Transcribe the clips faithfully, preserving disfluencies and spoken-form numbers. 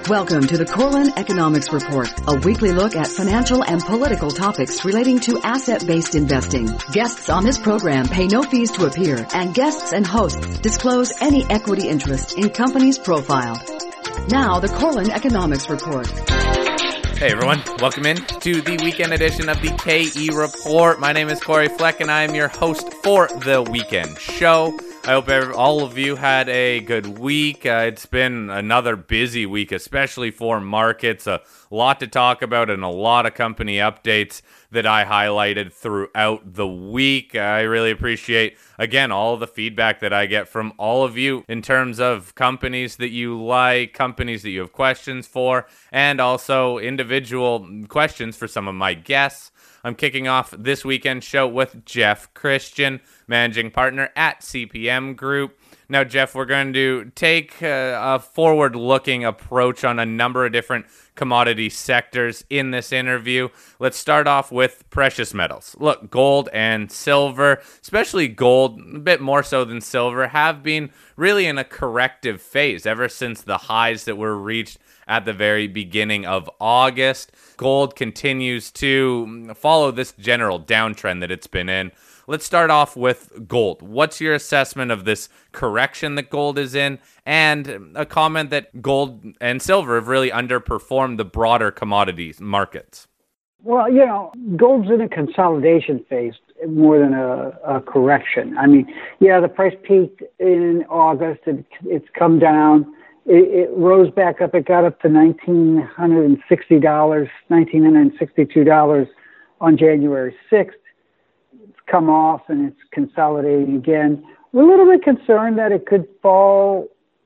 Welcome to the Corlin Economics Report, a weekly look at financial and political topics relating to asset-based investing. Guests on this program pay no fees to appear, and guests and hosts disclose any equity interest in companies profiled. Now, the Corlin Economics Report. Hey everyone, welcome in to the weekend edition of the K E Report. My name is Corey Fleck and I am your host for the weekend show. I hope all of you had a good week. Uh, it's been another busy week, especially for markets. A lot to talk about and a lot of company updates that I highlighted throughout the week. I really appreciate, again, all of the feedback that I get from all of you in terms of companies that you like, companies that you have questions for, and also individual questions for some of my guests. I'm kicking off this weekend show with Jeff Christian, managing partner at C P M Group. Now, Jeff, we're going to take a, a forward-looking approach on a number of different commodity sectors in this interview. Let's start off with precious metals. Look, gold and silver, especially gold, a bit more so than silver, have been really in a corrective phase ever since the highs that were reached at the very beginning of August. Gold continues to follow this general downtrend that it's been in. Let's start off with gold. What's your assessment of this correction that gold is in, and a comment that gold and silver have really underperformed the broader commodities markets? Well, you know, gold's in a consolidation phase more than a, a correction. I mean, yeah, the price peaked in August. It, it's come down. It, it rose back up. It got up to one thousand nine hundred sixty dollars, one thousand nine hundred sixty-two dollars on January sixth. Come off and it's consolidating again. We're a little bit concerned that it could fall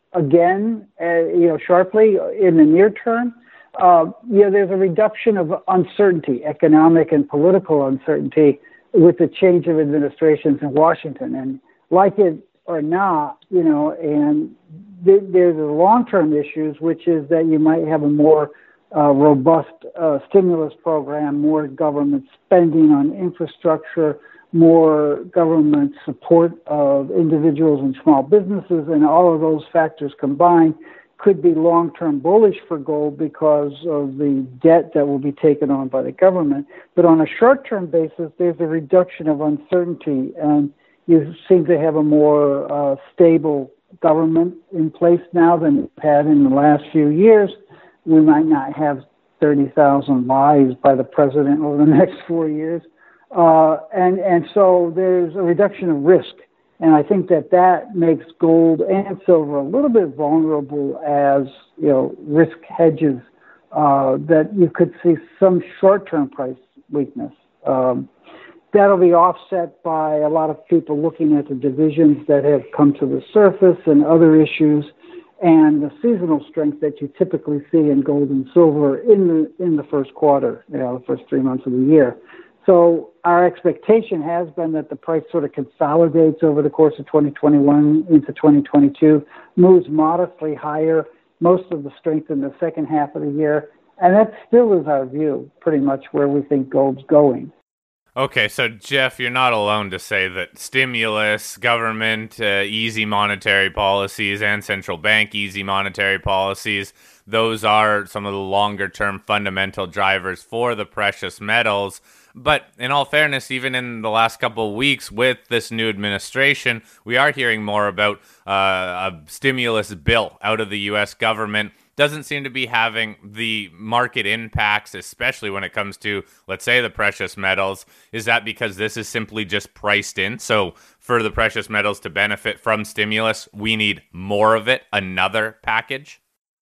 again, uh, you know, sharply in the near term. Uh, you know, there's a reduction of uncertainty, economic and political uncertainty, with the change of administrations in Washington. And like it or not, you know, and th- there's the long-term issues, which is that you might have a more uh, robust uh, stimulus program, more government spending on infrastructure, more government support of individuals and small businesses, and all of those factors combined could be long-term bullish for gold because of the debt that will be taken on by the government. But on a short-term basis, there's a reduction of uncertainty, and you seem to have a more uh, stable government in place now than we've had in the last few years. We might not have thirty thousand lives by the president over the next four years. Uh, and, and so there's a reduction of risk. And I think that that makes gold and silver a little bit vulnerable as, you know, risk hedges, uh, that you could see some short-term price weakness. Um, that'll be offset by a lot of people looking at the divisions that have come to the surface and other issues, and the seasonal strength that you typically see in gold and silver in the, in the first quarter, you know, the first three months of the year. So our expectation has been that the price sort of consolidates over the course of twenty twenty-one into twenty twenty-two, moves modestly higher, most of the strength in the second half of the year. And that still is our view, pretty much where we think gold's going. Okay, so Jeff, you're not alone to say that stimulus, government, uh, easy monetary policies, and central bank easy monetary policies, those are some of the longer-term fundamental drivers for the precious metals. But in all fairness, even in the last couple of weeks with this new administration, we are hearing more about uh, a stimulus bill out of the U S government. Doesn't seem to be having the market impacts, especially when it comes to, let's say, the precious metals. Is that because this is simply just priced in? So for the precious metals to benefit from stimulus, we need more of it, another package?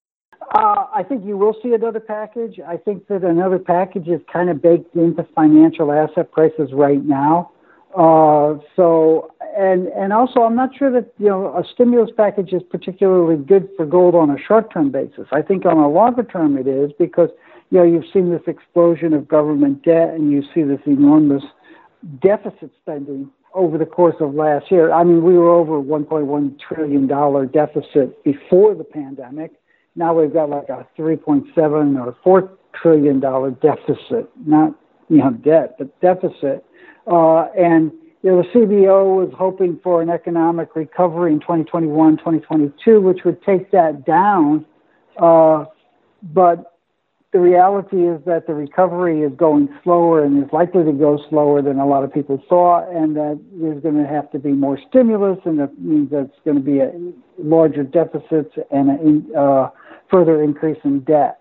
Uh, I think you will see another package. I think that another package is kind of baked into financial asset prices right now. Uh, so, and and also, I'm not sure that, you know, a stimulus package is particularly good for gold on a short-term basis. I think on a longer term it is because, you know, you've seen this explosion of government debt and you see this enormous deficit spending over the course of last year. I mean, we were over one point one trillion dollars deficit before the pandemic. Now we've got like a three point seven or four trillion dollars deficit, not, you know, debt, but deficit. Uh, and, you know, the C B O was hoping for an economic recovery in twenty twenty-one, twenty twenty-two, which would take that down uh, but the reality is that the recovery is going slower and is likely to go slower than a lot of people thought, and that there's going to have to be more stimulus, and that means that it's going to be a larger deficits and a uh, further increase in debt.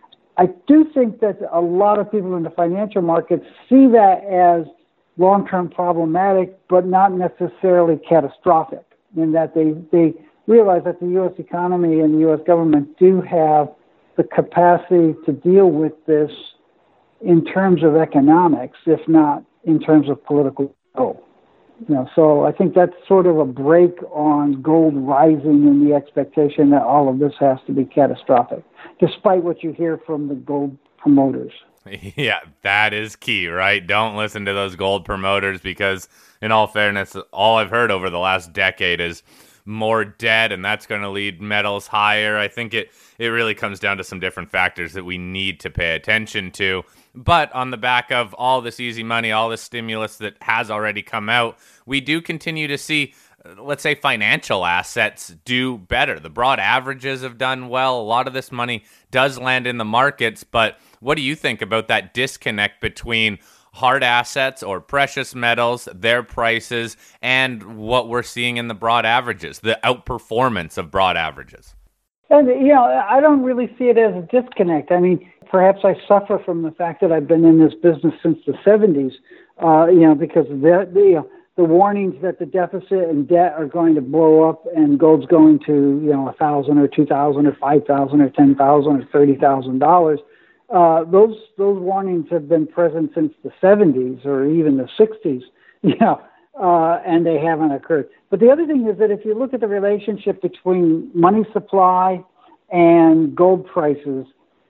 I do think that a lot of people in the financial markets see that as long-term problematic, but not necessarily catastrophic, in that they, they realize that the U S economy and the U S government do have the capacity to deal with this in terms of economics, if not in terms of political goal. You know, so I think that's sort of a break on gold rising in the expectation that all of this has to be catastrophic, despite what you hear from the gold promoters. Yeah, that is key, right? Don't listen to those gold promoters because, in all fairness, all I've heard over the last decade is more debt, and that's going to lead metals higher. I think it, it really comes down to some different factors that we need to pay attention to. But on the back of all this easy money, all this stimulus that has already come out, we do continue to see, let's say, financial assets do better. The broad averages have done well. A lot of this money does land in the markets, but what do you think about that disconnect between hard assets or precious metals, their prices, and what we're seeing in the broad averages, the outperformance of broad averages? And, you know, I don't really see it as a disconnect. I mean, perhaps I suffer from the fact that I've been in this business since the seventies, uh, you know, because the, the, you know, the warnings that the deficit and debt are going to blow up and gold's going to, you know, a thousand or two thousand or five thousand or ten thousand or thirty thousand dollars. Uh, those those warnings have been present since the seventies or even the sixties, you know, uh, and they haven't occurred. But the other thing is that if you look at the relationship between money supply and gold prices,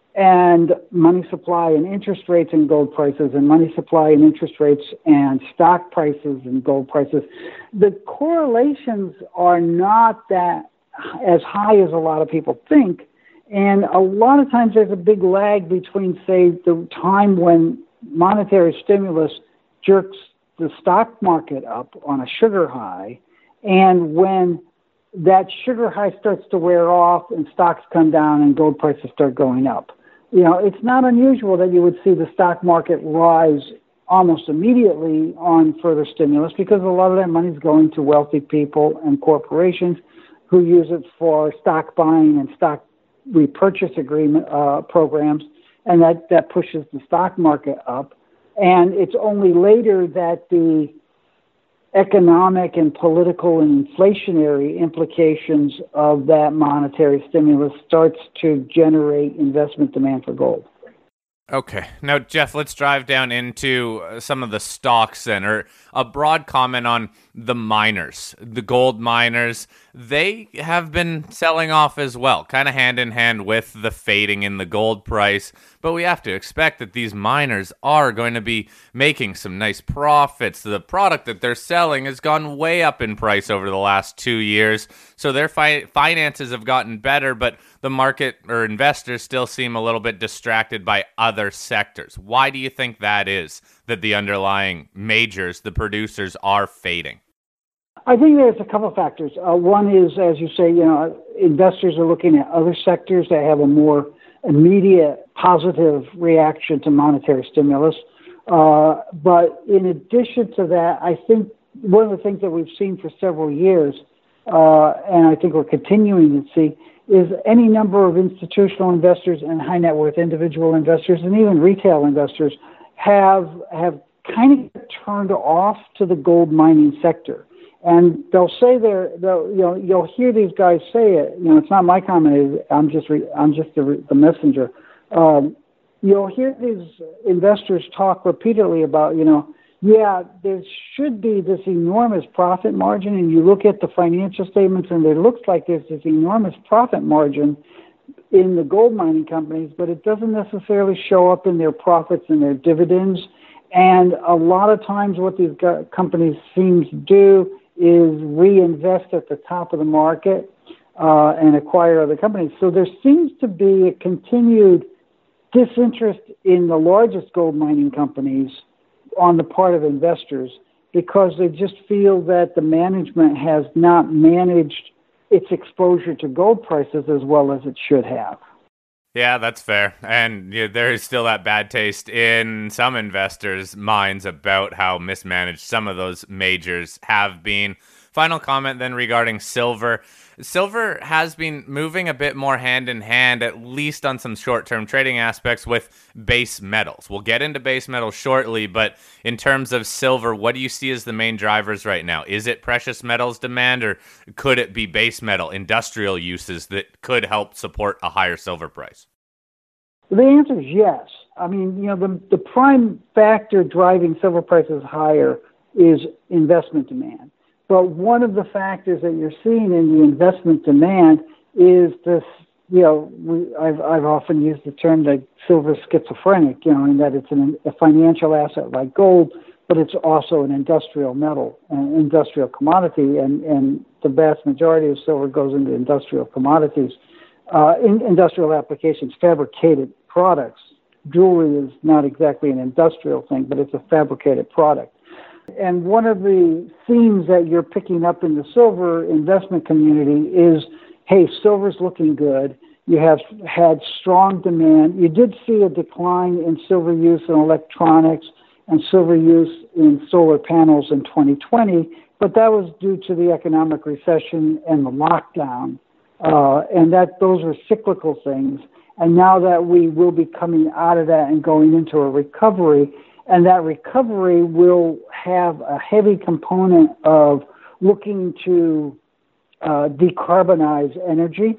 and money supply and interest rates and gold prices, and money supply and interest rates and stock prices and gold prices, the correlations are not that as high as a lot of people think. And a lot of times there's a big lag between, say, the time when monetary stimulus jerks the stock market up on a sugar high and when that sugar high starts to wear off and stocks come down and gold prices start going up. You know, it's not unusual that you would see the stock market rise almost immediately on further stimulus because a lot of that money is going to wealthy people and corporations who use it for stock buying and stock repurchase agreement uh, programs, and that, that pushes the stock market up. And it's only later that the economic and political and inflationary implications of that monetary stimulus starts to generate investment demand for gold. Okay. Now, Jeff, let's drive down into some of the stocks then, or a broad comment on the miners, the gold miners. They have been selling off as well, kind of hand in hand with the fading in the gold price. But we have to expect that these miners are going to be making some nice profits. The product that they're selling has gone way up in price over the last two years. So their fi- finances have gotten better, but the market or investors still seem a little bit distracted by other sectors. Why do you think that is, that the underlying majors, the producers, are fading? I think there's a couple of factors. Uh, one is, as you say, you know, investors are looking at other sectors that have a more immediate positive reaction to monetary stimulus. Uh, but in addition to that, I think one of the things that we've seen for several years, uh, and I think we're continuing to see, is any number of institutional investors and high net worth individual investors and even retail investors have have kind of turned off to the gold mining sector. And they'll say they're, they'll, you know, you'll hear these guys say it. You know, it's not my comment. I'm just, re, I'm just the, the messenger. Um, you'll hear these investors talk repeatedly about, you know, yeah, there should be this enormous profit margin, and you look at the financial statements, and it looks like there's this enormous profit margin in the gold mining companies, but it doesn't necessarily show up in their profits and their dividends. And a lot of times what these companies seem to do is reinvest at the top of the market uh, and acquire other companies. So there seems to be a continued disinterest in the largest gold mining companies on the part of investors because they just feel that the management has not managed its exposure to gold prices as well as it should have. Yeah, that's fair. And yeah, there is still that bad taste in some investors' minds about how mismanaged some of those majors have been. Final comment then regarding silver. Silver has been moving a bit more hand in hand, at least on some short-term trading aspects, with base metals. We'll get into base metals shortly, but in terms of silver, what do you see as the main drivers right now? Is it precious metals demand, or could it be base metal, industrial uses that could help support a higher silver price? The answer is yes. I mean, you know, the, the prime factor driving silver prices higher is investment demand. But one of the factors that you're seeing in the investment demand is this, you know, we, I've, I've often used the term that silver is schizophrenic, you know, in that it's an, a financial asset like gold, but it's also an industrial metal, an industrial commodity, and, and the vast majority of silver goes into industrial commodities, uh, in industrial applications, fabricated products. Jewelry is not exactly an industrial thing, but it's a fabricated product. And one of the themes that you're picking up in the silver investment community is, hey, silver's looking good. You have had strong demand. You did see a decline in silver use in electronics and silver use in solar panels in twenty twenty, but that was due to the economic recession and the lockdown, uh, and that those were cyclical things. And now that we will be coming out of that and going into a recovery, and that recovery will have a heavy component of looking to uh, decarbonize energy.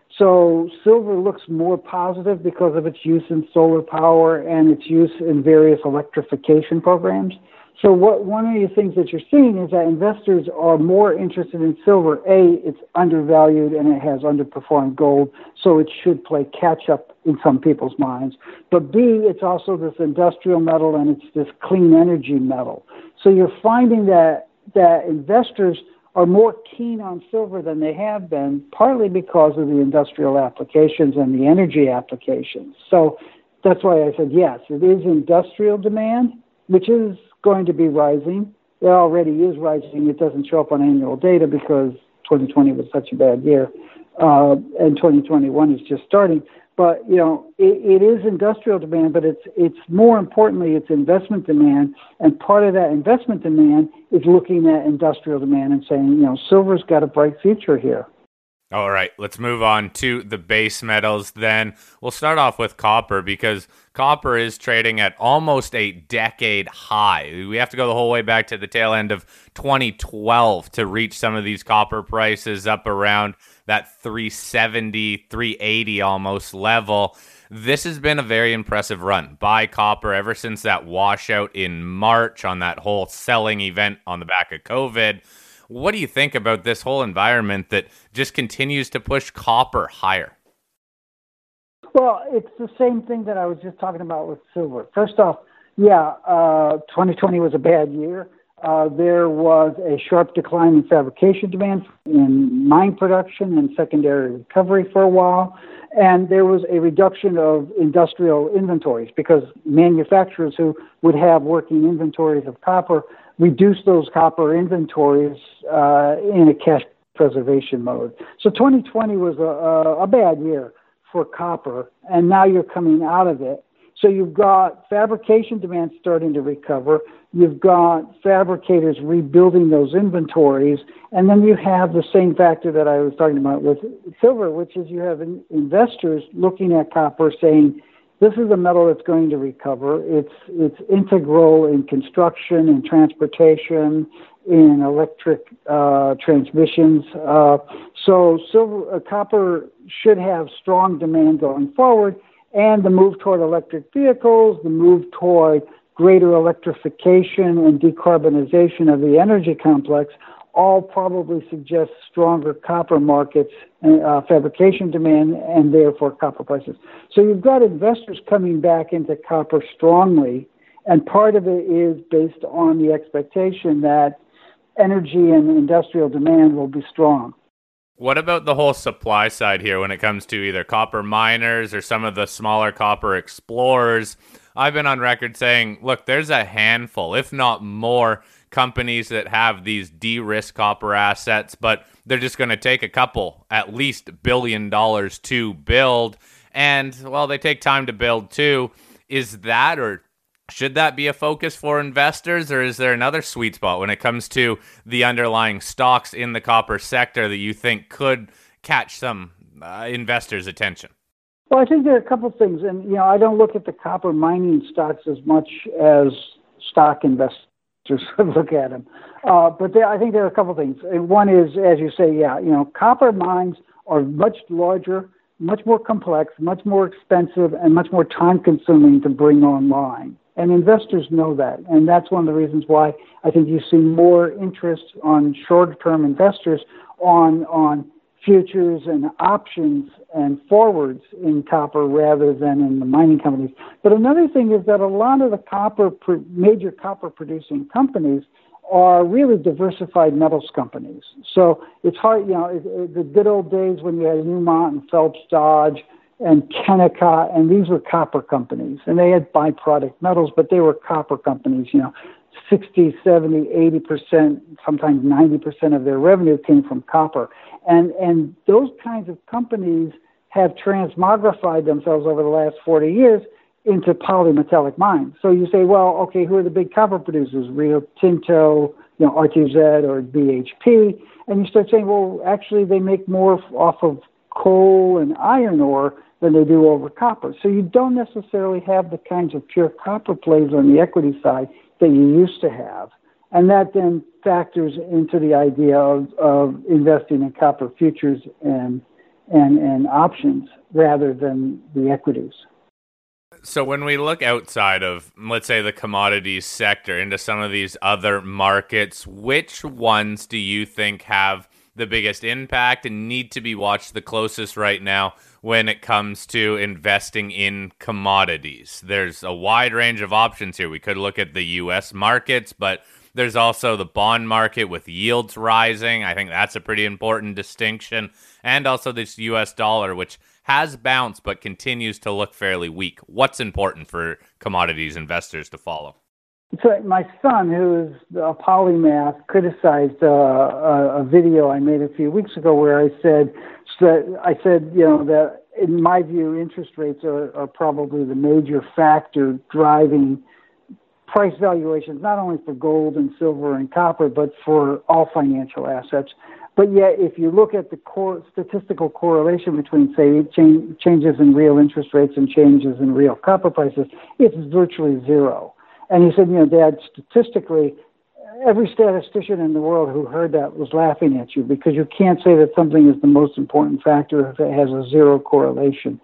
So silver looks more positive because of its use in solar power and its use in various electrification programs. So what one of the things that you're seeing is that investors are more interested in silver. A, it's undervalued and it has underperformed gold, so it should play catch up in some people's minds. But B, it's also this industrial metal and it's this clean energy metal. So you're finding that that investors are more keen on silver than they have been, partly because of the industrial applications and the energy applications. So that's why I said yes, it is industrial demand, which is going to be rising. It already is rising. It doesn't show up on annual data because twenty twenty was such a bad year, uh, and twenty twenty-one is just starting. But you know, it, it is industrial demand, but it's it's more importantly, it's investment demand, and part of that investment demand is looking at industrial demand and saying, you know, silver's got a bright future here. All right, let's move on to the base metals then. We'll start off with copper because copper is trading at almost a decade high. We have to go the whole way back to the tail end of twenty twelve to reach some of these copper prices up around that three seventy, three eighty almost level. This has been a very impressive run by copper ever since that washout in March on that whole selling event on the back of COVID. What do you think about this whole environment that just continues to push copper higher? Well, it's the same thing that I was just talking about with silver. First off, yeah, uh, twenty twenty was a bad year. Uh, there was a sharp decline in fabrication demand in mine production and secondary recovery for a while. And there was a reduction of industrial inventories because manufacturers who would have working inventories of copper reduce those copper inventories uh, in a cash preservation mode. So twenty twenty was a, a, a bad year for copper, and now you're coming out of it. So you've got fabrication demand starting to recover. You've got fabricators rebuilding those inventories. And then you have the same factor that I was talking about with silver, which is you have in, investors looking at copper saying, this is a metal that's going to recover. It's it's integral in construction, in transportation, in electric uh, transmissions. Uh, so silver, uh, copper should have strong demand going forward. And the move toward electric vehicles, the move toward greater electrification and decarbonization of the energy complex all probably suggest stronger copper markets, uh, fabrication demand, and therefore copper prices. So you've got investors coming back into copper strongly, and part of it is based on the expectation that energy and industrial demand will be strong. What about the whole supply side here when it comes to either copper miners or some of the smaller copper explorers? I've been on record saying, look, there's a handful, if not more, companies that have these de-risk copper assets, but they're just going to take a couple, at least billion dollars to build. And, well, they take time to build too. Is that, or should that be a focus for investors, or is there another sweet spot when it comes to the underlying stocks in the copper sector that you think could catch some uh, investors' attention? Well, I think there are a couple of things. And, you know, I don't look at the copper mining stocks as much as stock investors look at them. Uh, but there, I think there are a couple of things. And one is, as you say, yeah, you know, copper mines are much larger, much more complex, much more expensive, and much more time-consuming to bring online. And investors know that. And that's one of the reasons why I think you see more interest on short-term investors on on futures and options and forwards in copper rather than in the mining companies. But another thing is that a lot of the copper, major copper producing companies are really diversified metals companies. So it's hard, you know, it, it, the good old days when you had Newmont and Phelps Dodge and Kennecott, and these were copper companies. And they had byproduct metals, but they were copper companies, you know, sixty, seventy, eighty percent, sometimes ninety percent of their revenue came from copper. And and those kinds of companies have transmogrified themselves over the last forty years into polymetallic mines. So you say, well, okay, who are the big copper producers? Rio Tinto, you know, R T Z or B H P. And you start saying, well, actually they make more off of coal and iron ore than they do over copper. So you don't necessarily have the kinds of pure copper plays on the equity side that you used to have. And that then factors into the idea of, of investing in copper futures and, and, and options rather than the equities. So when we look outside of, let's say, the commodities sector into some of these other markets, which ones do you think have the biggest impact and need to be watched the closest right now when it comes to investing in commodities? There's a wide range of options here. We could look at the U S markets, but there's also the bond market with yields rising. I think that's a pretty important distinction. And also this U S dollar, which has bounced but continues to look fairly weak. What's important for commodities investors to follow? So my son, who is a polymath, criticized uh, a, a video I made a few weeks ago where I said, so I said, you know, that in my view, interest rates are, are probably the major factor driving price valuations, not only for gold and silver and copper, but for all financial assets. But yet, if you look at the core statistical correlation between, say, change, changes in real interest rates and changes in real copper prices, it's virtually zero. And he said, you know, Dad, statistically, every statistician in the world who heard that was laughing at you because you can't say that something is the most important factor if it has a zero correlation.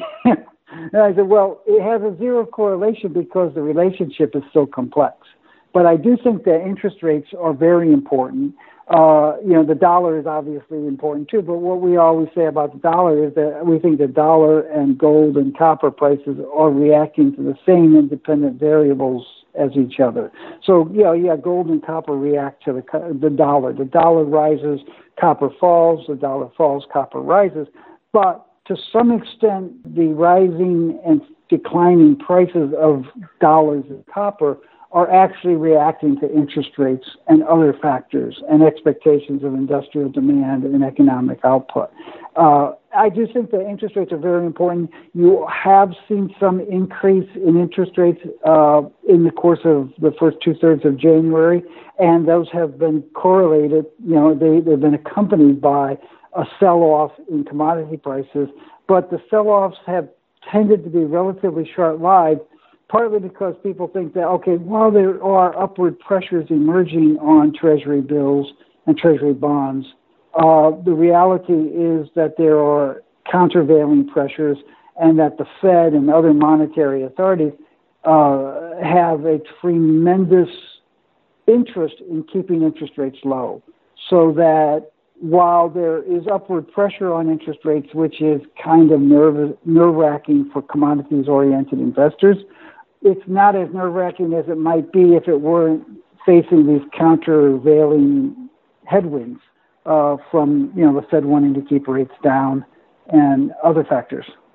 And I said, well, it has a zero correlation because the relationship is so complex. But I do think that interest rates are very important. Uh, you know, the dollar is obviously important too, but what we always say about the dollar is that we think the dollar and gold and copper prices are reacting to the same independent variables as each other. So, you know, yeah, gold and copper react to the, the dollar. The dollar rises, copper falls, the dollar falls, copper rises. But to some extent, the rising and declining prices of dollars and copper are actually reacting to interest rates and other factors and expectations of industrial demand and economic output. Uh, I do think that interest rates are very important. You have seen some increase in interest rates uh, in the course of the first two-thirds of January, and those have been correlated, you know, they, they've been accompanied by a sell-off in commodity prices, but the sell-offs have tended to be relatively short-lived, partly because people think that, okay, while there are upward pressures emerging on Treasury bills and Treasury bonds, uh, the reality is that there are countervailing pressures and that the Fed and other monetary authorities uh, have a tremendous interest in keeping interest rates low. So that while there is upward pressure on interest rates, which is kind of nerve, nerve-wracking for commodities-oriented investors, it's not as nerve-wracking as it might be if it weren't facing these countervailing headwinds uh, from, you know, the Fed wanting to keep rates down and other factors.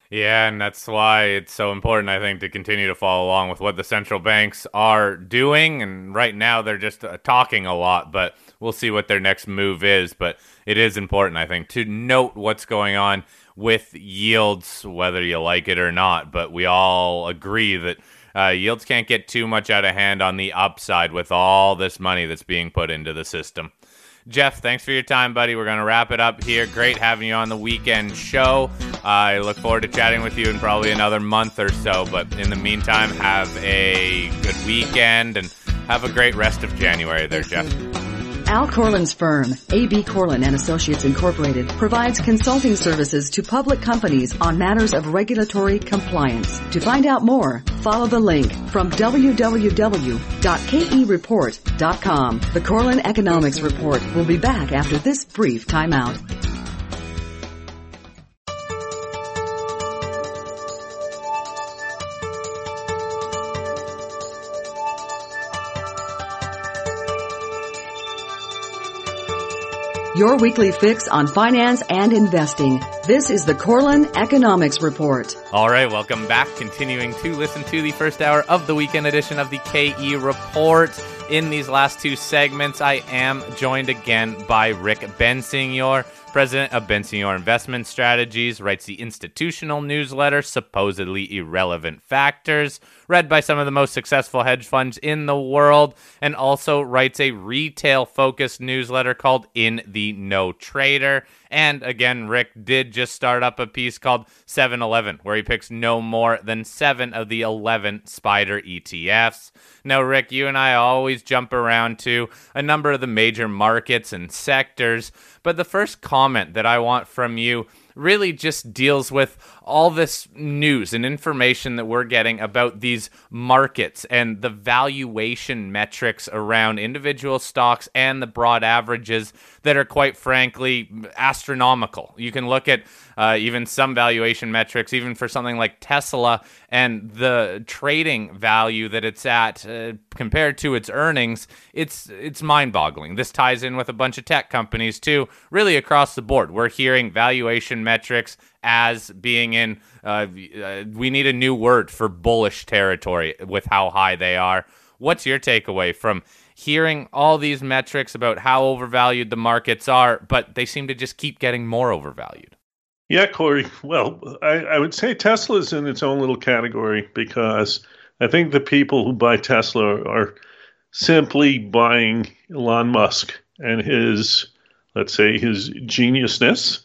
Yeah, and that's why it's so important, I think, to continue to follow along with what the central banks are doing. And right now, they're just uh, talking a lot, but we'll see what their next move is. But it is important, I think, to note what's going on with yields, whether you like it or not. But we all agree that uh, yields can't get too much out of hand on the upside with all this money that's being put into the system. Jeff, thanks for your time, buddy. We're going to wrap it up here. Great having you on the weekend show. Uh, I look forward to chatting with you in probably another month or so. But in the meantime, have a good weekend and have a great rest of January there, Jeff. Al Corlin's firm, A B. Corlin and Associates Incorporated, provides consulting services to public companies on matters of regulatory compliance. To find out more, follow the link from w w w dot k e report dot com. The Corlin Economics Report will be back after this brief timeout. Your weekly fix on finance and investing. This is the Corlin Economics Report. All right, welcome back. Continuing to listen to the first hour of the weekend edition of the K E Report. In these last two segments, I am joined again by Rick Bensignor, president of Bensignor Investment Strategies, writes the institutional newsletter, Supposedly Irrelevant Factors, read by some of the most successful hedge funds in the world, and also writes a retail-focused newsletter called In the No Trader. And again, Rick did just start up a piece called seven eleven, where he picks no more than seven of the eleven SPDR E T Fs. Now, Rick, you and I always jump around to a number of the major markets and sectors, but the first comment that I want from you really just deals with all this news and information that we're getting about these markets and the valuation metrics around individual stocks and the broad averages that are, quite frankly, astronomical. You can look at uh, even some valuation metrics, even for something like Tesla, and the trading value that it's at uh, compared to its earnings, it's it's mind-boggling. This ties in with a bunch of tech companies too, really across the board. We're hearing valuation metrics as being in, uh, uh, we need a new word for bullish territory with how high they are. What's your takeaway from hearing all these metrics about how overvalued the markets are, but they seem to just keep getting more overvalued? Yeah, Corey. Well, I, I would say Tesla's in its own little category because I think the people who buy Tesla are simply buying Elon Musk and his, let's say, his geniusness,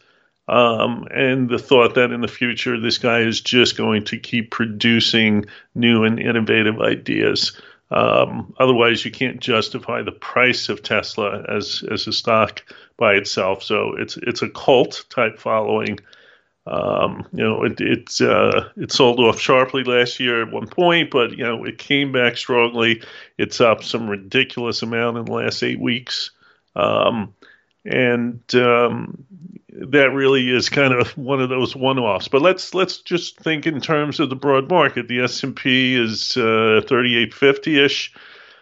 um, and the thought that in the future this guy is just going to keep producing new and innovative ideas. Um, otherwise, you can't justify the price of Tesla as as a stock by itself. So it's it's a cult type following. Um, you know, it it's uh, it sold off sharply last year at one point, but you know it came back strongly. It's up some ridiculous amount in the last eight weeks, um, and um, that really is kind of one of those one-offs. But let's let's just think in terms of the broad market. The S and P is uh, thirty-eight fifty-ish.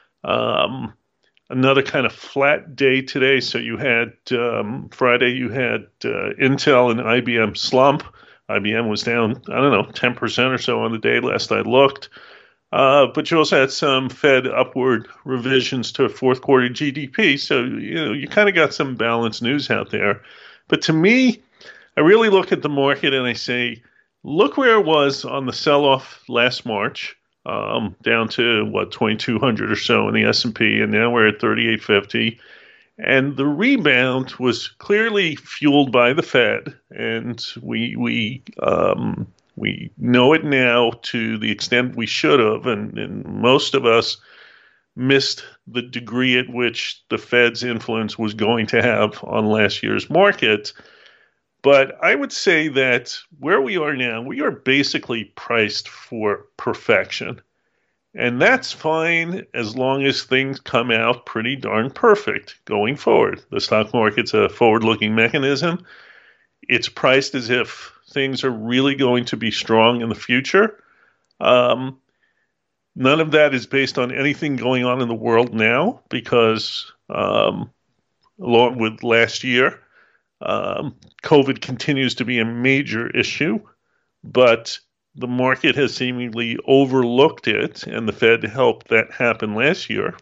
Um, another kind of flat day today. So you had um, Friday, you had uh, Intel and I B M slump. I B M was down, I don't know, ten percent or so on the day last I looked. Uh, but you also had some Fed upward revisions to fourth quarter G D P. So, you know, you kind of got some balanced news out there. But to me, I really look at the market and I say, look where it was on the sell-off last March, um, down to, what, twenty-two hundred or so in the S and P, and now we're at thirty-eight fifty. And the rebound was clearly fueled by the Fed, and we we um, we know it now to the extent we should have, and, and most of us missed the degree at which the Fed's influence was going to have on last year's market. But I would say that where we are now, we are basically priced for perfection. And that's fine as long as things come out pretty darn perfect going forward. The stock market's a forward-looking mechanism. It's priced as if things are really going to be strong in the future. Um, none of that is based on anything going on in the world now because, um, along with last year, um, COVID continues to be a major issue. but the market has seemingly overlooked it, and the Fed helped that happen last year.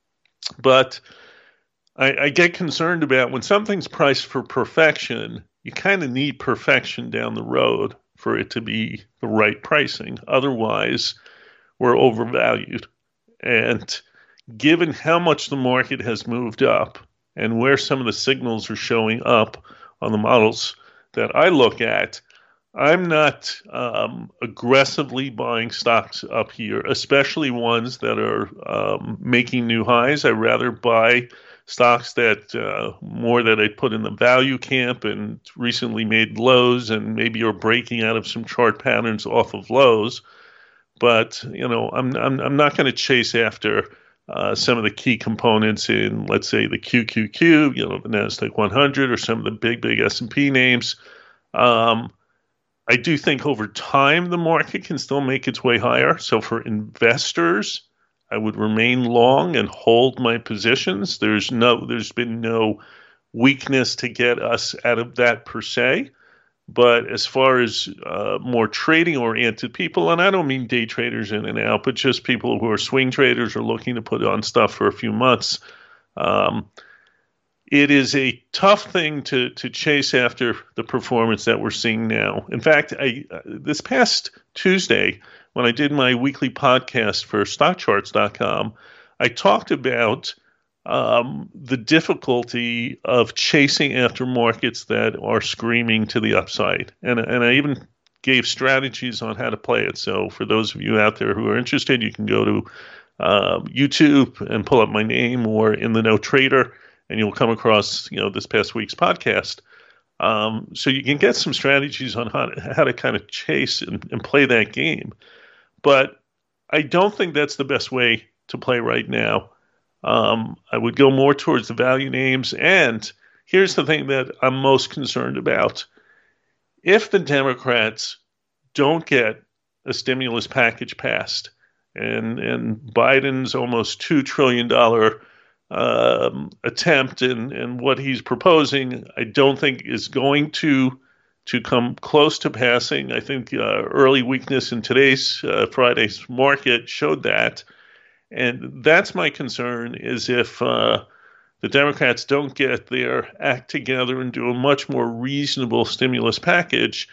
But I, I get concerned about when something's priced for perfection, you kind of need perfection down the road for it to be the right pricing. Otherwise, we're overvalued. And given how much the market has moved up and where some of the signals are showing up on the models that I look at, I'm not um, aggressively buying stocks up here, especially ones that are um, making new highs. I rather buy stocks that uh, more that I put in the value camp and recently made lows and maybe are breaking out of some chart patterns off of lows. But you know, I'm I'm I'm not going to chase after uh, some of the key components in, let's say, the Q Q Q, you know, the NASDAQ one hundred, or some of the big big S and P names. Um, I do think over time the market can still make its way higher. So for investors, I would remain long and hold my positions. There's no, there's been no weakness to get us out of that per se. But as far as uh, more trading-oriented people, and I don't mean day traders in and out, but just people who are swing traders or looking to put on stuff for a few months, um, it is a tough thing to to chase after the performance that we're seeing now. In fact, I, uh, this past Tuesday, when I did my weekly podcast for stock charts dot com, I talked about um, the difficulty of chasing after markets that are screaming to the upside. And, and I even gave strategies on how to play it. So for those of you out there who are interested, you can go to uh, YouTube and pull up my name, or In the Know Trader, and you'll come across, you know, this past week's podcast. Um, so you can get some strategies on how to, how to kind of chase and, and play that game. But I don't think that's the best way to play right now. Um, I would go more towards the value names. And here's the thing that I'm most concerned about. If the Democrats don't get a stimulus package passed, and, and Biden's almost two trillion dollars Um, attempt and, and what he's proposing, I don't think is going to to come close to passing. I think uh, early weakness in today's uh, Friday's market showed that. And that's my concern, is if uh, the Democrats don't get their act together and do a much more reasonable stimulus package,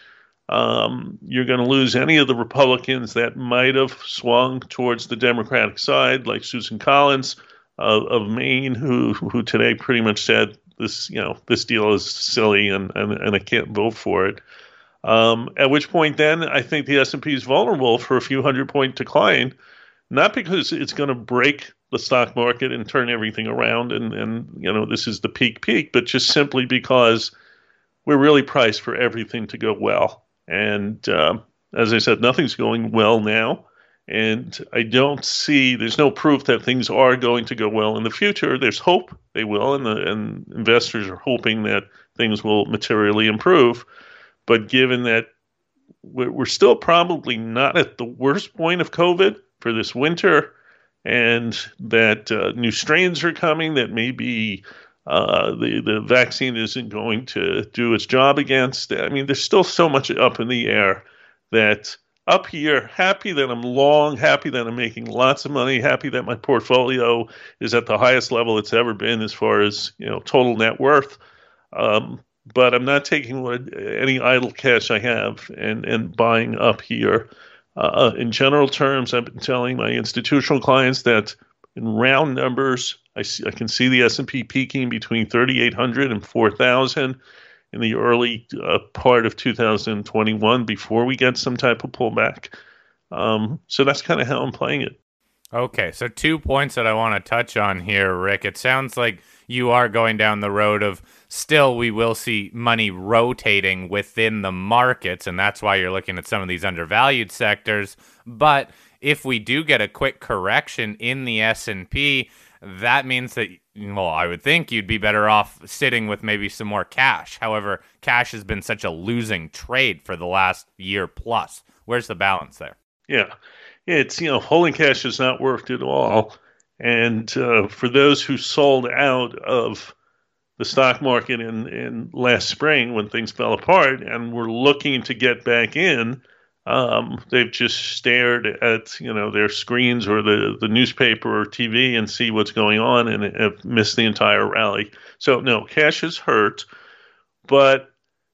um, you're going to lose any of the Republicans that might have swung towards the Democratic side, like Susan Collins Of, of Maine, who who today pretty much said this, you know, this deal is silly and and, and I can't vote for it. Um, at which point, then I think the S and P is vulnerable for a few hundred point decline, not because it's going to break the stock market and turn everything around and and you know this is the peak peak, but just simply because we're really priced for everything to go well. And um, as I said, nothing's going well now. And I don't see, there's no proof that things are going to go well in the future. There's hope they will, and, the, and investors are hoping that things will materially improve. But given that we're still probably not at the worst point of COVID for this winter, and that uh, new strains are coming that maybe uh, the, the vaccine isn't going to do its job against, I mean, there's still so much up in the air that up here, happy that I'm long, happy that I'm making lots of money, happy that my portfolio is at the highest level it's ever been as far as, you know, total net worth. Um, but I'm not taking what, any idle cash I have and, and buying up here. Uh, in general terms, I've been telling my institutional clients that in round numbers, I, see, I can see the S and P peaking between thirty-eight hundred and four thousand. In the early uh, part of two thousand twenty-one, before we get some type of pullback. Um, so that's kind of how I'm playing it. Okay, so two points that I want to touch on here, Rick. It sounds like you are going down the road of still we will see money rotating within the markets, and that's why you're looking at some of these undervalued sectors. But if we do get a quick correction in the S and P, that means that, well, I would think you'd be better off sitting with maybe some more cash. However, cash has been such a losing trade for the last year plus. Where's the balance there? Yeah, it's, you know, holding cash has not worked at all. And uh, for those who sold out of the stock market in, in last spring when things fell apart and were looking to get back in, Um, they've just stared at, you know, their screens or the, the newspaper or T V and see what's going on and have missed the entire rally. So, no, cash is hurt. But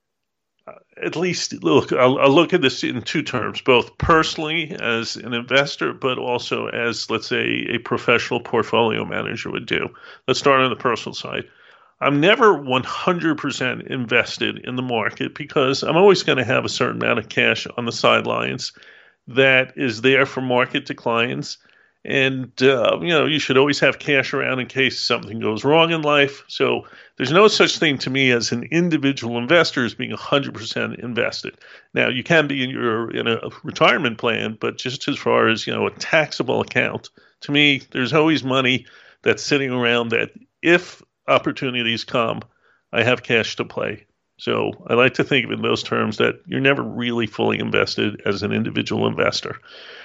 at least, look, I'll, I'll look at this in two terms, both personally as an investor, but also as, let's say, a professional portfolio manager would do. Let's start on the personal side. I'm never one hundred percent invested in the market because I'm always going to have a certain amount of cash on the sidelines that is there for market declines. And, uh, you know, you should always have cash around in case something goes wrong in life. So there's no such thing to me as an individual investor as being one hundred percent invested. Now, you can be in your in a retirement plan, but just as far as, you know, a taxable account, to me, there's always money that's sitting around that if opportunities come, I have cash to play. So I like to think of it in those terms that you're never really fully invested as an individual investor.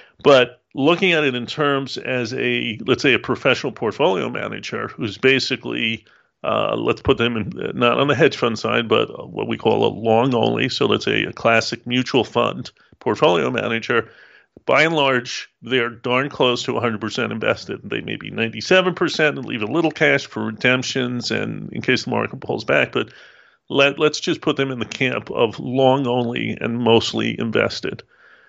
But looking at it in terms as a, let's say, a professional portfolio manager who's basically, uh, let's put them in, not on the hedge fund side, but what we call a long only. So let's say a classic mutual fund portfolio manager. By and large, they're darn close to one hundred percent invested. They may be ninety-seven percent and leave a little cash for redemptions and in case the market pulls back. But let, let's just put them in the camp of long only and mostly invested.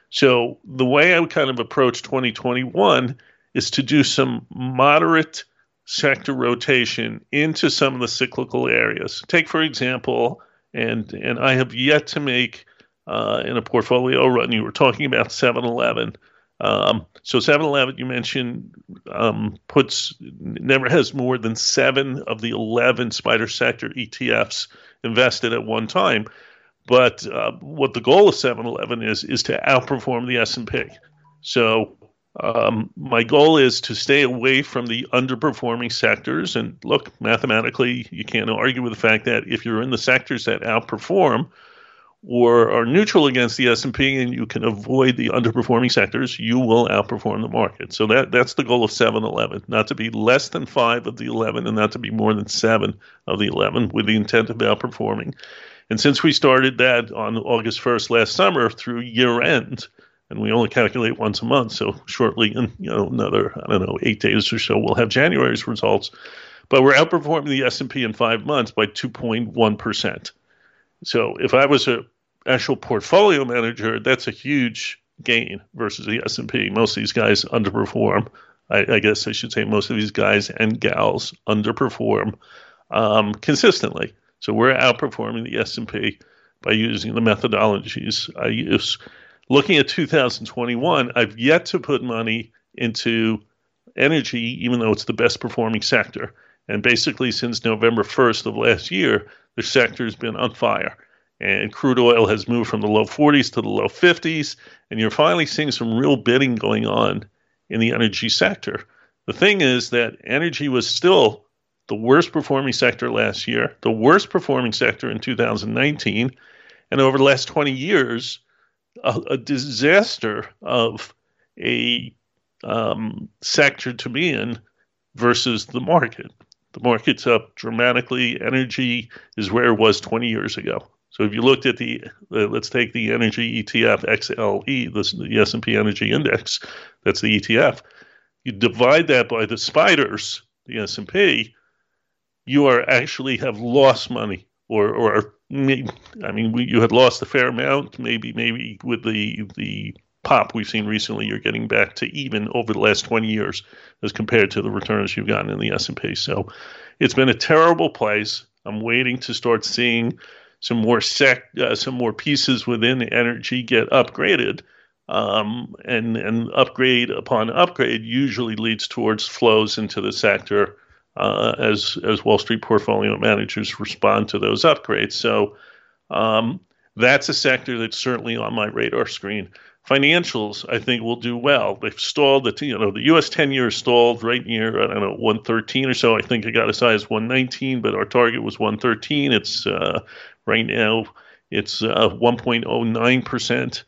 So the way I would kind of approach twenty twenty-one is to do some moderate sector rotation into some of the cyclical areas. Take, for example, and and I have yet to make uh, in a portfolio run, you were talking about seven eleven. Um, so seven eleven, you mentioned, um, puts never has more than seven of the eleven spider sector E T Fs invested at one time. But uh, what the goal of seven eleven is, is to outperform the S and P. So um, my goal is to stay away from the underperforming sectors. And look, mathematically, you can't argue with the fact that if you're in the sectors that outperform or are neutral against the S and P and you can avoid the underperforming sectors, you will outperform the market. So that that's the goal of seven eleven, not to be less than five of the eleven and not to be more than seven of the eleven with the intent of outperforming. And since we started that on August first last summer through year end, and we only calculate once a month, so shortly in you know another, I don't know, eight days or so, we'll have January's results. But we're outperforming the S and P in five months by two point one percent. So if I was a actual portfolio manager, that's a huge gain versus the S and P. Most of these guys underperform. I, I guess I should say most of these guys and gals underperform um, consistently. So we're outperforming the S and P by using the methodologies I use. Looking at two thousand twenty-one, I've yet to put money into energy, even though it's the best performing sector. And basically since November first of last year, the sector has been on fire. And crude oil has moved from the low forties to the low fifties. And you're finally seeing some real bidding going on in the energy sector. The thing is that energy was still the worst performing sector last year, the worst performing sector in two thousand nineteen, and over the last twenty years, a, a disaster of a um, sector to be in versus the market. The market's up dramatically. Energy is where it was twenty years ago. So if you looked at the, uh, let's take the energy E T F X L E, this, the S and P Energy Index, that's the E T F. You divide that by the spiders, the S and P, you are actually have lost money, or or maybe, I mean, we, you had lost a fair amount. Maybe maybe with the the pop we've seen recently, you're getting back to even over the last twenty years as compared to the returns you've gotten in the S and P. So it's been a terrible place. I'm waiting to start seeing some more sec, uh, some more pieces within energy get upgraded. Um, and and upgrade upon upgrade usually leads towards flows into the sector. Uh, as as Wall Street portfolio managers respond to those upgrades. So um, that's a sector that's certainly on my radar screen. Financials, I think, will do well. They've stalled. The you know the U S ten-year stalled right near, I don't know, one thirteen or so. I think it got as high as one nineteen, but our target was one thirteen. It's uh, right now it's uh, one point oh nine percent.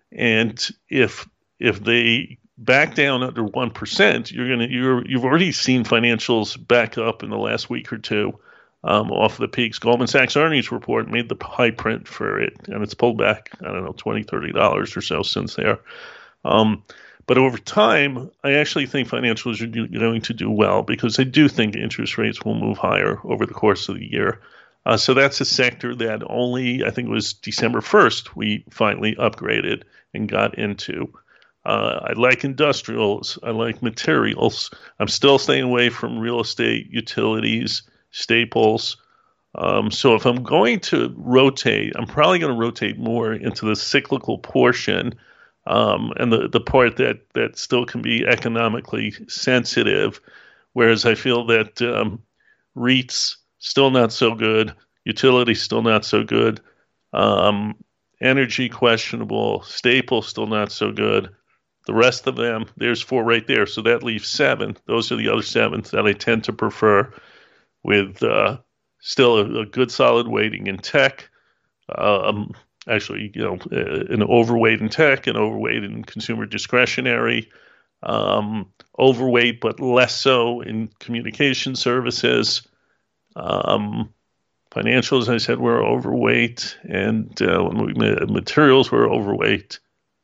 And if if they back down under one percent, you're gonna you're you've already seen financials back up in the last week or two. um, off the peaks. Goldman Sachs earnings report made the high print for it, and it's pulled back, I don't know, twenty dollars, thirty dollars or so since there. Um, but over time, I actually think financials are do, going to do well because I do think interest rates will move higher over the course of the year. Uh, so that's a sector that only, I think it was December first, we finally upgraded and got into. Uh, I like industrials. I like materials. I'm still staying away from real estate, utilities, staples. Um, so if I'm going to rotate, I'm probably going to rotate more into the cyclical portion um, and the, the part that, that still can be economically sensitive, whereas I feel that um, REITs, still not so good, utilities, still not so good, um, energy, questionable, staples, still not so good. The rest of them, there's four right there. So that leaves seven. Those are the other seven that I tend to prefer, with uh, still a, a good solid weighting in tech. Um, actually, you know, an overweight in tech, an overweight in consumer discretionary, um, overweight but less so in communication services. Um, financials, as I said, were overweight, and uh, when we materials were overweight.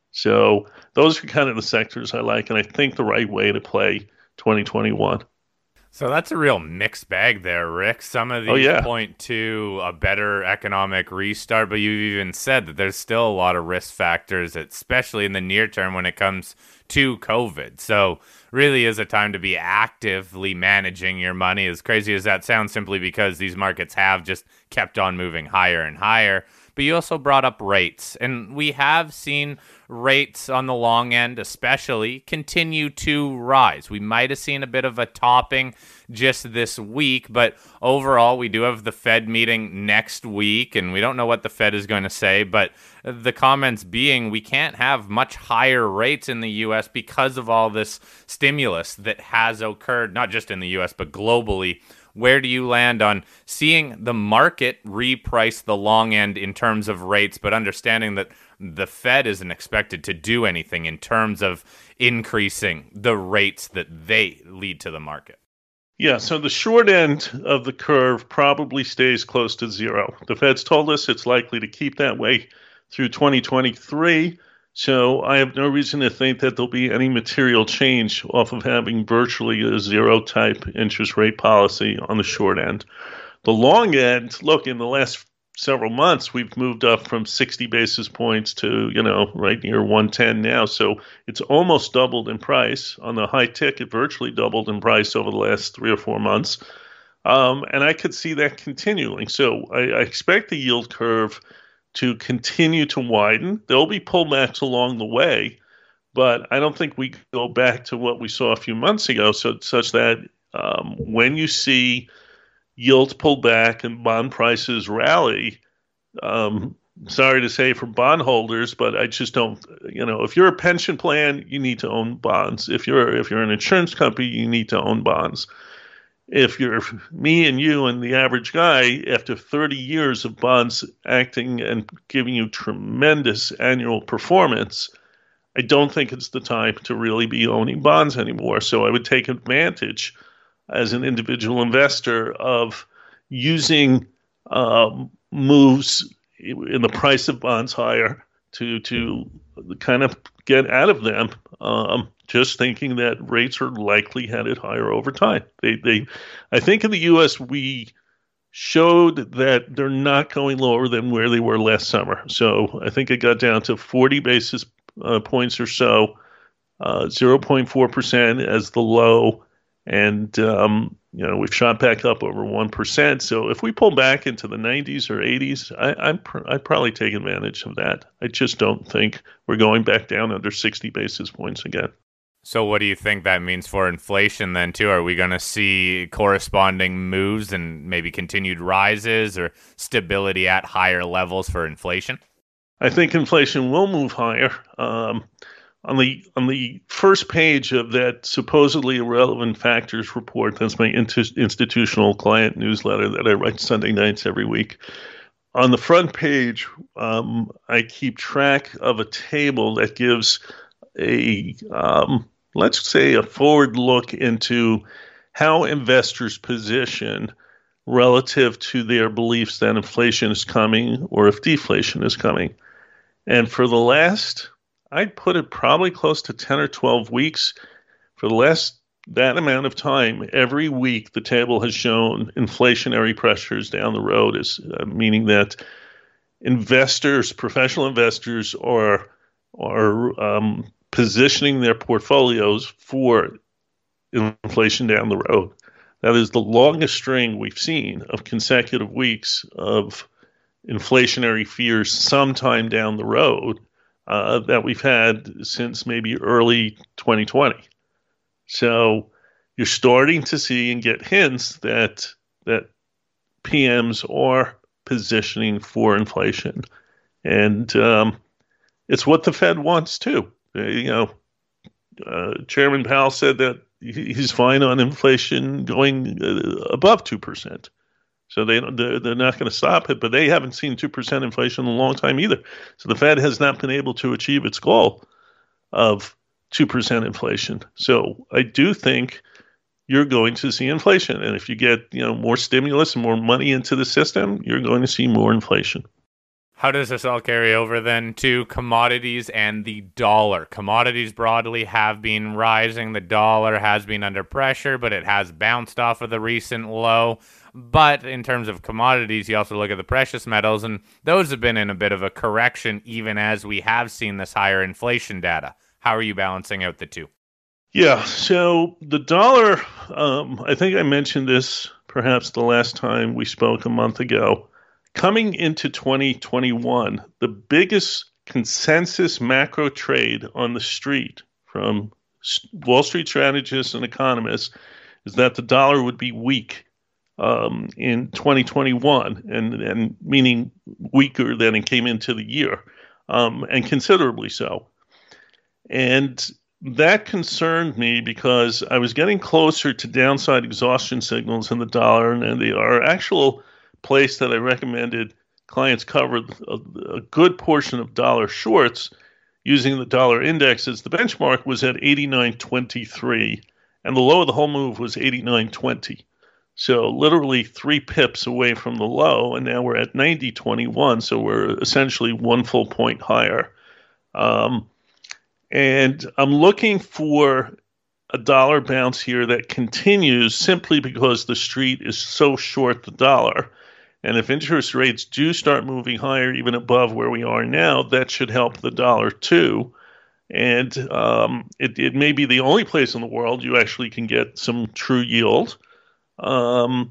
So those are kind of the sectors I like, and I think the right way to play twenty twenty-one. So that's a real mixed bag there, Rick. Some of these oh, yeah. point to a better economic restart, but you've even said that there's still a lot of risk factors, especially in the near term when it comes to COVID. So really is a time to be actively managing your money, as crazy as that sounds, simply because these markets have just kept on moving higher and higher. But you also brought up rates, and we have seen rates on the long end especially continue to rise. We might have seen a bit of a topping just this week, but overall we do have the Fed meeting next week, and we don't know what the Fed is going to say, but the comments being we can't have much higher rates in the U S because of all this stimulus that has occurred, not just in the U S, but globally. Where do you land on seeing the market reprice the long end in terms of rates, but understanding that the Fed isn't expected to do anything in terms of increasing the rates that they lead to the market? Yeah, so the short end of the curve probably stays close to zero. The Fed's told us it's likely to keep that way through twenty twenty-three. So I have no reason to think that there'll be any material change off of having virtually a zero type interest rate policy on the short end. The long end, look, in the last several months, we've moved up from sixty basis points to, you know, right near one ten now. So it's almost doubled in price. On the high tick, it virtually doubled in price over the last three or four months. Um, and I could see that continuing. So I, I expect the yield curve to continue to widen. There'll be pullbacks along the way, but I don't think we go back to what we saw a few months ago, so such that um, when you see yields pull back and bond prices rally, um, sorry to say for bondholders, but I just don't, you know, if you're a pension plan, you need to own bonds. If you're if you're an insurance company, you need to own bonds. If you're me and you and the average guy, after thirty years of bonds acting and giving you tremendous annual performance, I don't think it's the time to really be owning bonds anymore. So I would take advantage as an individual investor of using um, moves in the price of bonds higher to to kind of get out of them. Um, just thinking that rates are likely headed higher over time. They, they, I think in the U S we showed that they're not going lower than where they were last summer. So I think it got down to forty basis uh, points or so, uh, zero point four percent as the low, and um, you know we've shot back up over one percent. So if we pull back into the nineties or eighties, I, I'm pr- I'd probably take advantage of that. I just don't think we're going back down under sixty basis points again. So what do you think that means for inflation then, too? Are we going to see corresponding moves and maybe continued rises or stability at higher levels for inflation? I think inflation will move higher. Um, on the on the first page of that supposedly irrelevant factors report, that's my inter- institutional client newsletter that I write Sunday nights every week. On the front page, um, I keep track of a table that gives a um, let's say a forward look into how investors position relative to their beliefs that inflation is coming or if deflation is coming. And for the last, I'd put it probably close to ten or twelve weeks, for the last that amount of time, every week the table has shown inflationary pressures down the road, is uh, meaning that investors, professional investors, are are um, positioning their portfolios for inflation down the road. That is the longest string we've seen of consecutive weeks of inflationary fears sometime down the road uh, that we've had since maybe early twenty twenty. So you're starting to see and get hints that that P Ms are positioning for inflation, and um, it's what the Fed wants too. You know, uh, Chairman Powell said that he's fine on inflation going uh, above two percent. So they they're, they're not going to stop it, but they haven't seen two percent inflation in a long time either. So the Fed has not been able to achieve its goal of two percent inflation. So I do think you're going to see inflation. And if you get, you know, more stimulus and more money into the system, you're going to see more inflation. How does this all carry over then to commodities and the dollar? Commodities broadly have been rising. The dollar has been under pressure, but it has bounced off of the recent low. But in terms of commodities, you also look at the precious metals, and those have been in a bit of a correction even as we have seen this higher inflation data. How are you balancing out the two? Yeah, so the dollar, um, I think I mentioned this perhaps the last time we spoke a month ago. Coming into twenty twenty-one, the biggest consensus macro trade on the street from Wall Street strategists and economists is that the dollar would be weak um, in twenty twenty-one, and, and meaning weaker than it came into the year, um, and considerably so. And that concerned me because I was getting closer to downside exhaustion signals in the dollar, and the our actual place that I recommended clients cover a, a good portion of dollar shorts using the dollar index as the benchmark was at eighty-nine twenty-three, and the low of the whole move was eighty-nine twenty. So literally three pips away from the low, and now we're at ninety twenty-one, so we're essentially one full point higher. Um, And I'm looking for a dollar bounce here that continues simply because the street is so short the dollar. And if interest rates do start moving higher, even above where we are now, that should help the dollar too. And um, it, it may be the only place in the world you actually can get some true yield. Um,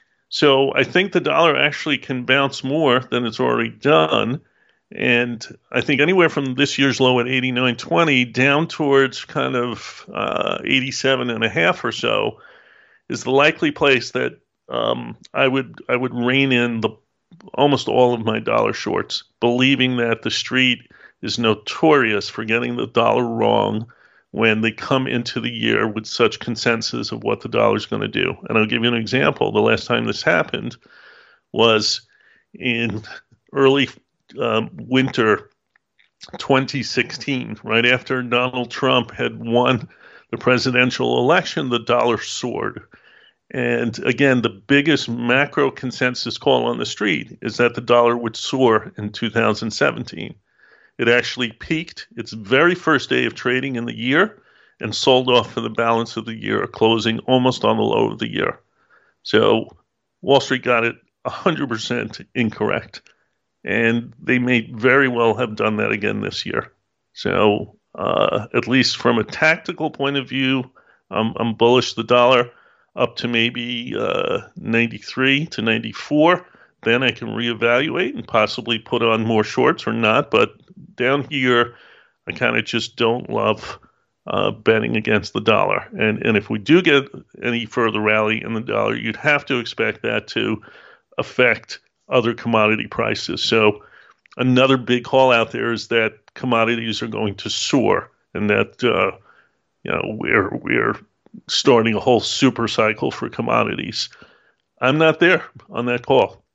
so I think the dollar actually can bounce more than it's already done. And I think anywhere from this year's low at eighty-nine twenty down towards kind of uh, eighty-seven and a half or so is the likely place that um, I would I would rein in the almost all of my dollar shorts, believing that the street is notorious for getting the dollar wrong when they come into the year with such consensus of what the dollar is going to do. And I'll give you an example. The last time this happened was in early Um, winter twenty sixteen, right after Donald Trump had won the presidential election, the dollar soared. And again, the biggest macro consensus call on the street is that the dollar would soar in two thousand seventeen. It actually peaked its very first day of trading in the year and sold off for the balance of the year, closing almost on the low of the year. So Wall Street got it one hundred percent incorrect. And they may very well have done that again this year. So uh, at least from a tactical point of view, um, I'm bullish the dollar up to maybe uh, ninety-three to ninety-four. Then I can reevaluate and possibly put on more shorts or not. But down here, I kind of just don't love uh, betting against the dollar. And, and if we do get any further rally in the dollar, you'd have to expect that to affect other commodity prices. So another big call out there is that commodities are going to soar, and that uh, you know we're we're starting a whole super cycle for commodities. I'm not there on that call.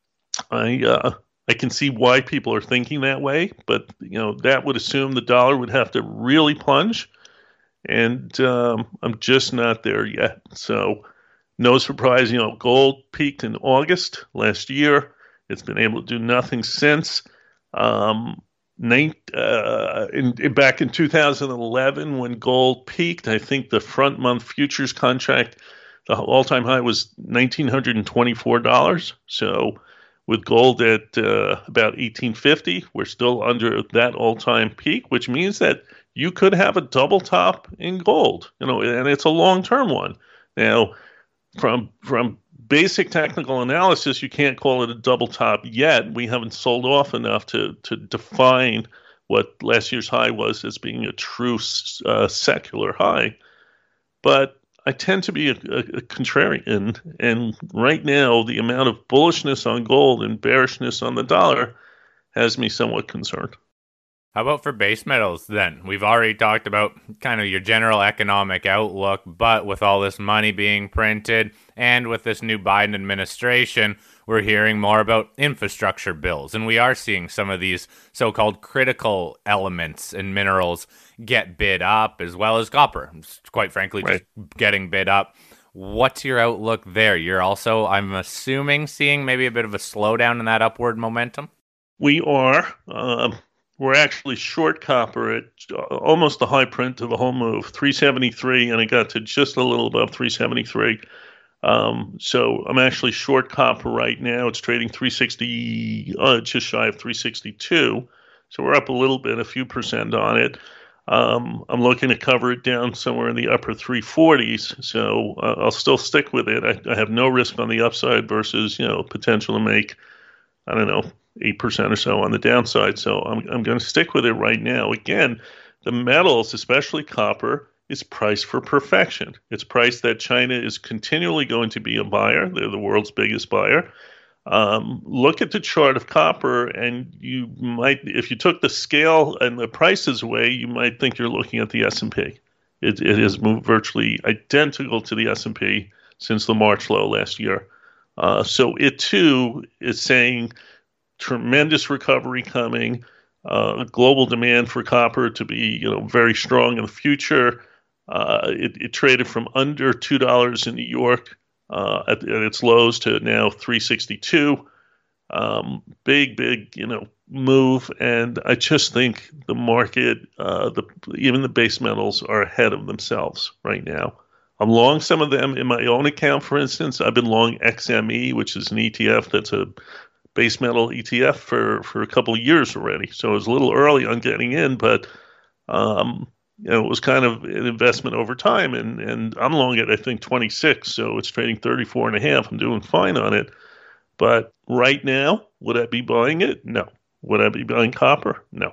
I uh, I can see why people are thinking that way, but you know that would assume the dollar would have to really plunge, and um, I'm just not there yet. So No surprise, you know, gold peaked in August last year. It's been able to do nothing since. Um, nine, uh, in, in, back in two thousand eleven, when gold peaked, I think the front month futures contract, the all-time high was one thousand nine hundred twenty-four dollars. So with gold at uh, about eighteen fifty, we're still under that all-time peak, which means that you could have a double top in gold, you know, and it's a long-term one. Now, From from basic technical analysis, you can't call it a double top yet. We haven't sold off enough to to define what last year's high was as being a true uh, secular high. But I tend to be a, a, a contrarian, and right now the amount of bullishness on gold and bearishness on the dollar has me somewhat concerned. How about for base metals then? We've already talked about kind of your general economic outlook, but with all this money being printed and with this new Biden administration, we're hearing more about infrastructure bills. And we are seeing some of these so-called critical elements and minerals get bid up, as well as copper, quite frankly, right. just getting bid up. What's your outlook there? You're also, I'm assuming, seeing maybe a bit of a slowdown in that upward momentum? We are. Um... We're actually short copper at almost the high print of the whole move, three seventy-three, and it got to just a little above three seventy-three. Um, so I'm actually short copper right now. It's trading three sixty, uh, just shy of three sixty-two. So we're up a little bit, a few percent on it. Um, I'm looking to cover it down somewhere in the upper three forties. So uh, I'll still stick with it. I, I have no risk on the upside versus, you know, potential to make, I don't know, eight percent or so on the downside. So I'm I'm going to stick with it right now. Again, the metals, especially copper, is priced for perfection. It's priced that China is continually going to be a buyer. They're the world's biggest buyer. Um, look at the chart of copper, and you might, if you took the scale and the prices away, you might think you're looking at the S and P. It, it has moved virtually identical to the S and P since the March low last year. Uh, so it too is saying tremendous recovery coming, uh, global demand for copper to be, you know, very strong in the future. Uh, it, it traded from under two dollars in New York uh, at, at its lows to now three sixty-two. Um, big, big, you know, move. And I just think the market, uh, the even the base metals are ahead of themselves right now. I'm long some of them in my own account, for instance. I've been long X M E, which is an E T F that's a base metal E T F for, for a couple of years already. So it was a little early on getting in, but um, you know, it was kind of an investment over time. And, and I'm long at, I think, twenty-six. So it's trading thirty-four and a half. I'm doing fine on it. But right now, would I be buying it? No. Would I be buying copper? No.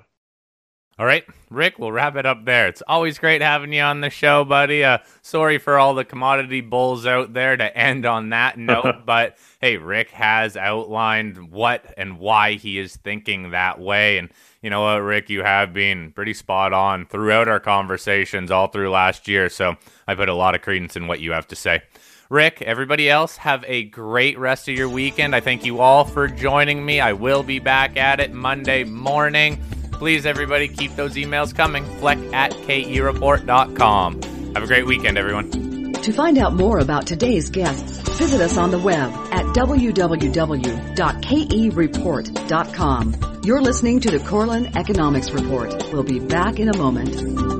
All right, Rick, we'll wrap it up there. It's always great having you on the show, buddy. Uh, sorry for all the commodity bulls out there to end on that note, but hey, Rick has outlined what and why he is thinking that way. And you know what, Rick, you have been pretty spot on throughout our conversations all through last year, so I put a lot of credence in what you have to say. Rick, everybody else, have a great rest of your weekend. I thank you all for joining me. I will be back at it Monday morning. Please, everybody, keep those emails coming. Fleck at K E report dot com. Have a great weekend, everyone. To find out more about today's guests, visit us on the web at w w w dot k e report dot com. You're listening to the Korelin Economics Report. We'll be back in a moment.